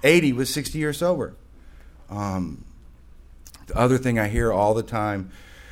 80 was 60 years sober. The other thing I hear all the time,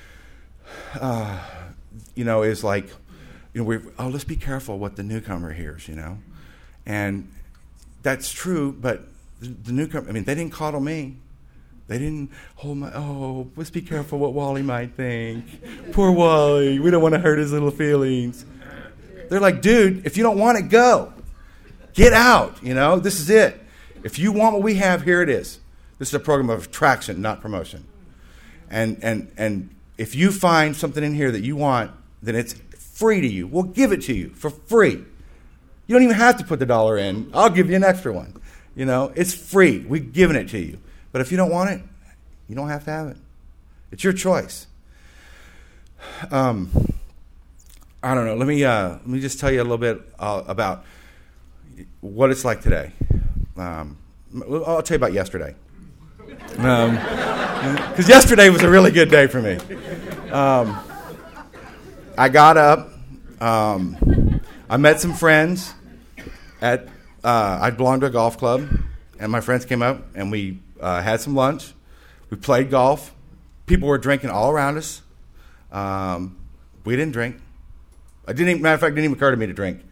is like, let's be careful what the newcomer hears, And that's true, but the newcomer, they didn't coddle me. They didn't hold let's be careful what Wally might think. Poor Wally, we don't want to hurt his little feelings. They're like, dude, if you don't want it, go. Get out, this is it. If you want what we have, here it is. This is a program of attraction, not promotion. And if you find something in here that you want, then it's free to you. We'll give it to you for free. You don't even have to put the dollar in. I'll give you an extra one. It's free. We've given it to you. But if you don't want it, you don't have to have it. It's your choice. I don't know. Let me just tell you a little bit about what it's like today. I'll tell you about yesterday. Because yesterday was a really good day for me. I got up. I met some friends I belonged to a golf club, and my friends came up, and we had some lunch. We played golf. People were drinking all around us. We didn't drink. Matter of fact, it didn't even occur to me to drink.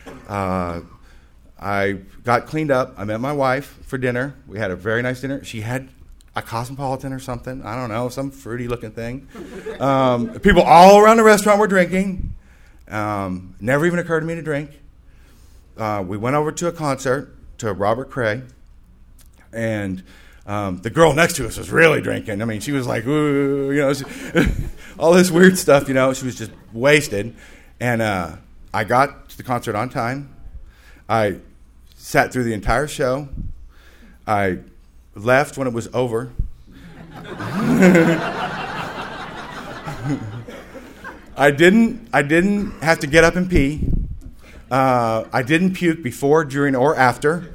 I got cleaned up. I met my wife for dinner. We had a very nice dinner. She had a Cosmopolitan or something. I don't know, some fruity-looking thing. People all around the restaurant were drinking. Never even occurred to me to drink. We went over to a concert to Robert Cray, and the girl next to us was really drinking. She was like, ooh, all this weird stuff, She was just wasted. And I got to the concert on time. I sat through the entire show. I left when it was over. I didn't have to get up and pee. I didn't puke before, during, or after.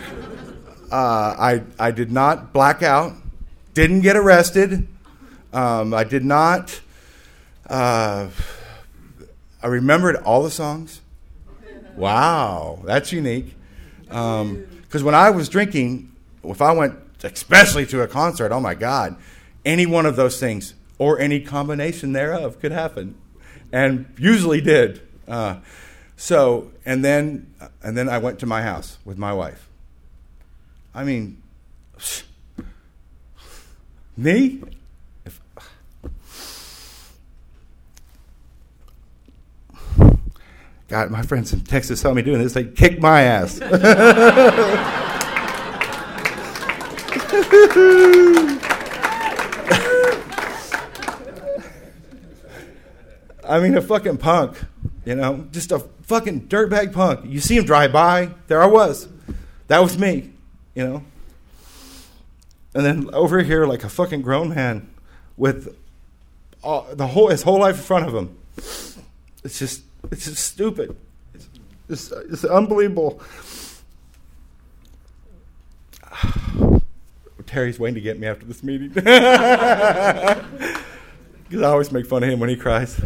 I did not black out. Didn't get arrested. I did not. I remembered all the songs. Wow, that's unique. Because when I was drinking, if I went especially to a concert, oh my God, any one of those things or any combination thereof could happen, and usually did. And then I went to my house with my wife. Me? God, my friends in Texas saw me doing this. They kicked my ass. A fucking punk, just a fucking dirtbag punk. You see him drive by, there I was. That was me, And then over here, like a fucking grown man with his whole life in front of him. It's just stupid. It's unbelievable. Terry's waiting to get me after this meeting. Because I always make fun of him when he cries.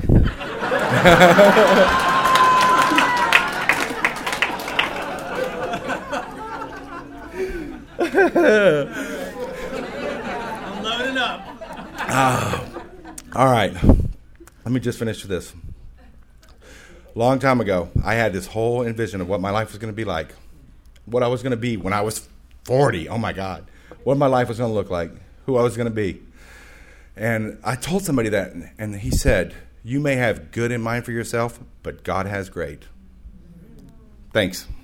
I'm loading up. All right. Let me just finish with this. Long time ago, I had this whole envision of what my life was going to be like. What I was going to be when I was 40. Oh, my God. What my life was going to look like. Who I was going to be. And I told somebody that, and he said, you may have good in mind for yourself, but God has great. Thanks.